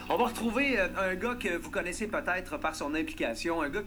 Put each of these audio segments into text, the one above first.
On va retrouver un gars que vous connaissez peut-être par son implication, un gars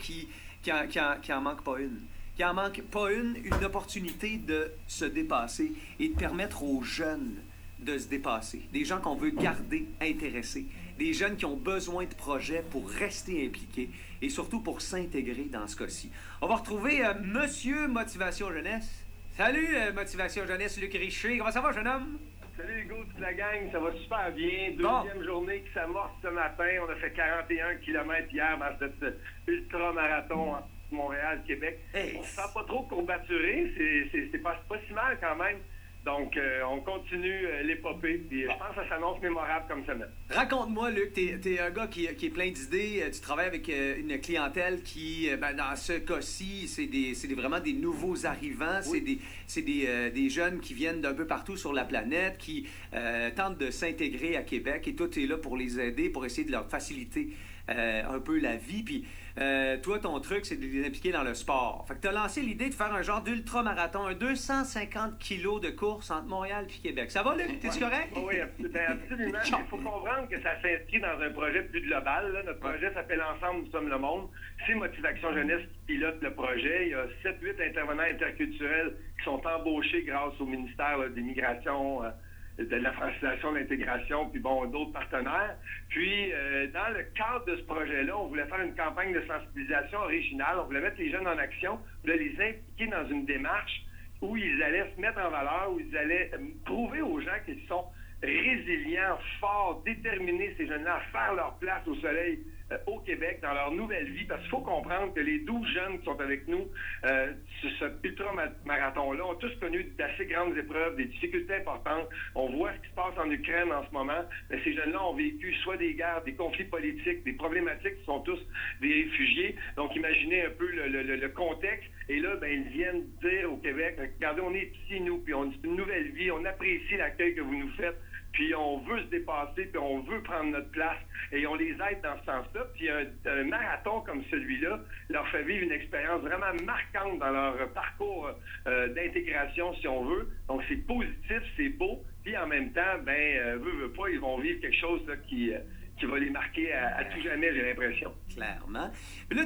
qui en manque pas une. Qui en manque pas une opportunité de se dépasser et de permettre aux jeunes de se dépasser. Des gens qu'on veut garder intéressés. Des jeunes qui ont besoin de projets pour rester impliqués et surtout pour s'intégrer dans ce cas-ci. On va retrouver Monsieur Motivation Jeunesse. Salut Motivation Jeunesse, Luc Richer. Comment ça va, jeune homme? Salut Hugo, toute la gang, ça va super bien. Deuxième journée qui s'amorce ce matin. On a fait 41 km hier dans cet ultra-marathon entre Montréal-Québec. Hey. On ne se sent pas trop courbaturé, c'est pas si mal quand même. Donc, on continue l'épopée, puis je pense que ça s'annonce mémorable comme semaine. Raconte-moi, Luc, t'es un gars qui est plein d'idées. Tu travailles avec une clientèle qui, dans ce cas-ci, c'est vraiment des nouveaux arrivants. Oui. C'est des jeunes qui viennent d'un peu partout sur la planète, qui tentent de s'intégrer à Québec. Et toi, tu es là pour les aider, pour essayer de leur faciliter un peu la vie. Puis toi, ton truc, c'est de les impliquer dans le sport. Fait que tu as lancé l'idée de faire un genre d'ultra-marathon, un 250 kilos de course entre Montréal et Québec. Ça va, Luc? T'es-tu correct? Oui, absolument. Il faut comprendre que ça s'inscrit dans un projet plus global. Là. Notre projet s'appelle Ensemble, nous sommes le monde. C'est Motivation Jeunesse qui pilote le projet. Il y a 7-8 intervenants interculturels qui sont embauchés grâce au ministère des Migrations, de la francisation, de l'intégration, puis bon, d'autres partenaires. Puis, dans le cadre de ce projet-là, on voulait faire une campagne de sensibilisation originale. On voulait mettre les jeunes en action, on voulait les impliquer dans une démarche où ils allaient se mettre en valeur, où ils allaient prouver aux gens qu'ils sont résilients, forts, déterminés, ces jeunes-là, à faire leur place au soleil au Québec, dans leur nouvelle vie, parce qu'il faut comprendre que les 12 jeunes qui sont avec nous sur ce ultra-marathon-là ont tous connu d'assez grandes épreuves, des difficultés importantes. On voit ce qui se passe en Ukraine en ce moment. Mais ces jeunes-là ont vécu soit des guerres, des conflits politiques, des problématiques qui sont tous des réfugiés. Donc, imaginez un peu le contexte. Et là, ben, ils viennent dire au Québec, regardez, on est ici, nous, puis on a une nouvelle vie, on apprécie l'accueil que vous nous faites. Puis on veut se dépasser, puis on veut prendre notre place, et on les aide dans ce sens-là. Puis un marathon comme celui-là leur fait vivre une expérience vraiment marquante dans leur parcours d'intégration, si on veut. Donc c'est positif, c'est beau, puis en même temps, veut pas, ils vont vivre quelque chose là, qui va les marquer à tout jamais, j'ai l'impression. Clairement. Puis là,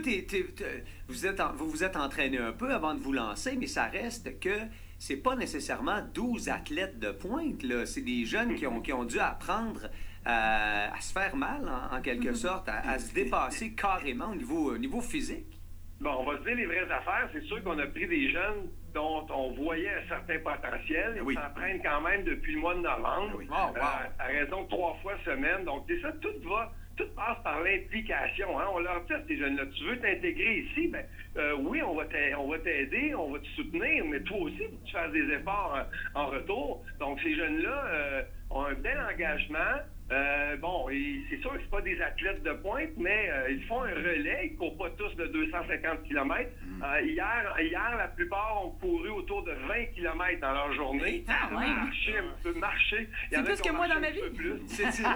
vous vous êtes entraîné un peu avant de vous lancer, mais ça reste que c'est pas nécessairement 12 athlètes de pointe, là. C'est des jeunes qui ont dû apprendre à se faire mal, en quelque sorte, à se dépasser carrément au niveau physique. Bon, on va se dire les vraies affaires. C'est sûr qu'on a pris des jeunes dont on voyait un certain potentiel. Ils s'entraînent quand même depuis le mois de novembre, à raison de 3 fois semaine. Donc, c'est ça, tout passe par l'implication. Hein? On leur dit à ces jeunes-là, tu veux t'intégrer ici? Ben, oui, on va t'aider, on va te soutenir, mais toi aussi, il faut que tu fasses des efforts en retour. Donc, ces jeunes-là ont un bel engagement. C'est sûr que c'est pas des athlètes de pointe, mais ils font un relais. Ils courent pas tous de 250 km. Hier, la plupart ont couru autour de 20 km dans leur journée. Marcher. C'est plus que moi dans ma vie. C'est sûr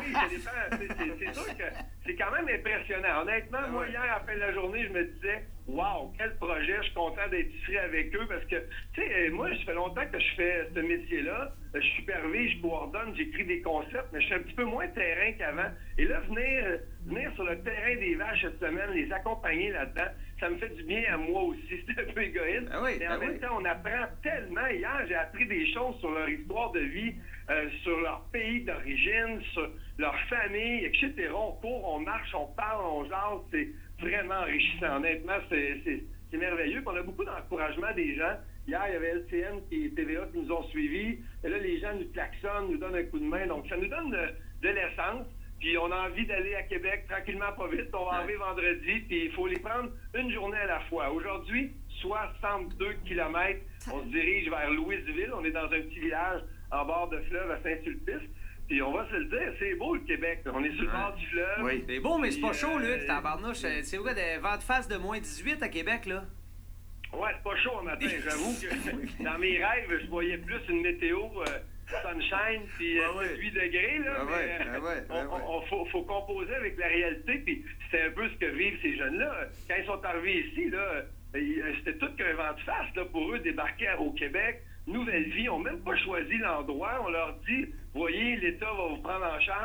que c'est quand même impressionnant. Honnêtement, moi, hier, après la journée, je me disais, wow, quel projet, je suis content d'être ici avec eux parce que, tu sais, moi, ça fait longtemps que je fais ce métier-là. Je supervise, je coordonne, j'écris des concepts, mais je suis un petit peu moins terrain qu'avant. Et là, venir sur le terrain des vaches cette semaine, les accompagner là-dedans, ça me fait du bien à moi aussi. C'est un peu égoïste. Mais en même temps, on apprend tellement. Hier, j'ai appris des choses sur leur histoire de vie, sur leur pays d'origine, sur leur famille, etc. On court, on marche, on parle, on jase. C'est vraiment enrichissant. Honnêtement, c'est merveilleux. Puis on a beaucoup d'encouragement des gens. Hier, il y avait LCN et TVA qui nous ont suivis. Et là, les gens nous klaxonnent, nous donnent un coup de main. Donc, ça nous donne de l'essence. Puis on a envie d'aller à Québec tranquillement, pas vite. On va arriver vendredi, puis il faut les prendre une journée à la fois. Aujourd'hui, 62 km. On se dirige vers Louisville. On est dans un petit village en bord de fleuve à Saint-Sulpice. Puis on va se le dire, c'est beau le Québec. On est sur le bord du fleuve. Oui, c'est beau, mais c'est pas chaud, Luc, tabarnouche. C'est vrai, des vents de face de moins 18 à Québec, là. Ouais, c'est pas chaud un matin. J'avoue que dans mes rêves, je voyais plus une météo sunshine puis 8 degrés. Là, faut composer avec la réalité. Puis c'est un peu ce que vivent ces jeunes-là. Quand ils sont arrivés ici, là, c'était tout qu'un vent de face là, pour eux débarquer au Québec. Nouvelle vie, on n'a même pas choisi l'endroit. On leur dit, voyez, l'État va vous prendre en charge.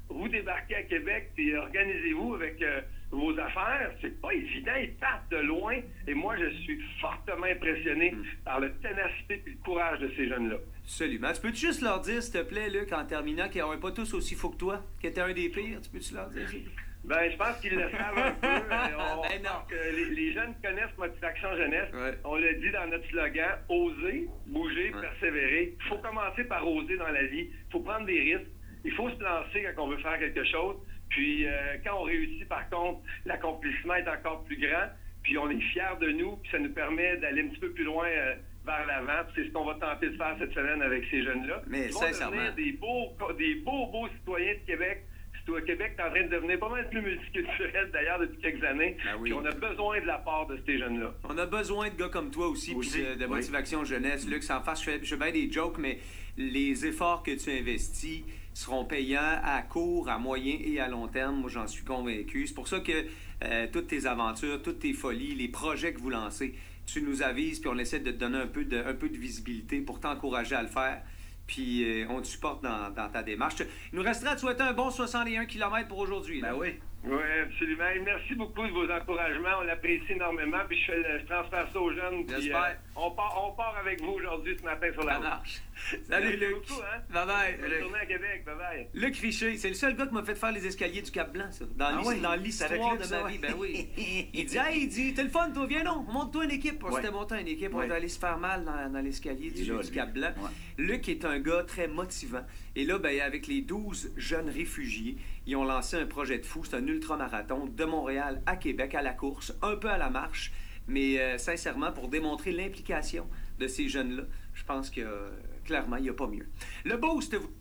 vous débarquez à Québec, puis organisez-vous avec vos affaires. C'est pas évident, ils partent de loin. Et moi, je suis fortement impressionné par la ténacité et le courage de ces jeunes-là. Absolument. Tu peux-tu juste leur dire, s'il te plaît, Luc, en terminant, qu'ils n'auraient pas tous aussi faux que toi, que t'es un des pires? Tu peux-tu leur dire? Ben, je pense qu'ils le savent un peu. Ben non. Les jeunes connaissent Motivation Jeunesse. Ouais. On l'a dit dans notre slogan, oser, bouger, persévérer. Il faut commencer par oser dans la vie. Il faut prendre des risques. Il faut se lancer quand on veut faire quelque chose. Puis quand on réussit, par contre, l'accomplissement est encore plus grand. Puis on est fiers de nous. Puis ça nous permet d'aller un petit peu plus loin vers l'avant. Puis c'est ce qu'on va tenter de faire cette semaine avec ces jeunes-là. Mais Ils vont sincèrement, devenir des beaux citoyens de Québec. Québec est en train de devenir pas mal plus multiculturel d'ailleurs depuis quelques années. Ben oui. Puis on a besoin de la part de ces jeunes-là. On a besoin de gars comme toi aussi, puis de Motivation Jeunesse. Luc, sans face, je fais bien des jokes, mais les efforts que tu investis seront payants à court, à moyen et à long terme. Moi, j'en suis convaincu. C'est pour ça que toutes tes aventures, toutes tes folies, les projets que vous lancez, tu nous avises, puis on essaie de te donner un peu de visibilité pour t'encourager à le faire. Puis on te supporte dans ta démarche. Il nous restera à te souhaiter un bon 61 km pour aujourd'hui. Ben oui. Oui, absolument. Et merci beaucoup de vos encouragements. On l'apprécie énormément. Puis je transfère ça aux jeunes. Puis, J'espère. on part avec vous aujourd'hui, ce matin, sur la Ça route. marche. Salut, Merci Luc. beaucoup, hein? Bye-bye. Bonne journée à Québec. Bye-bye. Luc Richer, c'est le seul gars qui m'a fait faire les escaliers du Cap-Blanc, ça. Dans l'histoire de ma vie, ben oui. Il dit, t'es le fun, toi, viens non, monte-toi une équipe. On s'était monté une équipe, on est allé se faire mal dans l'escalier du Cap-Blanc. Ouais. Luc est un gars très motivant. Et là, ben, avec les 12 jeunes réfugiés, ils ont lancé un projet de fou. C'est un ultramarathon de Montréal à Québec, à la course, un peu à la marche. Mais sincèrement, pour démontrer l'implication de ces jeunes-là, je pense que clairement, il n'y a pas mieux. Le Boost, vous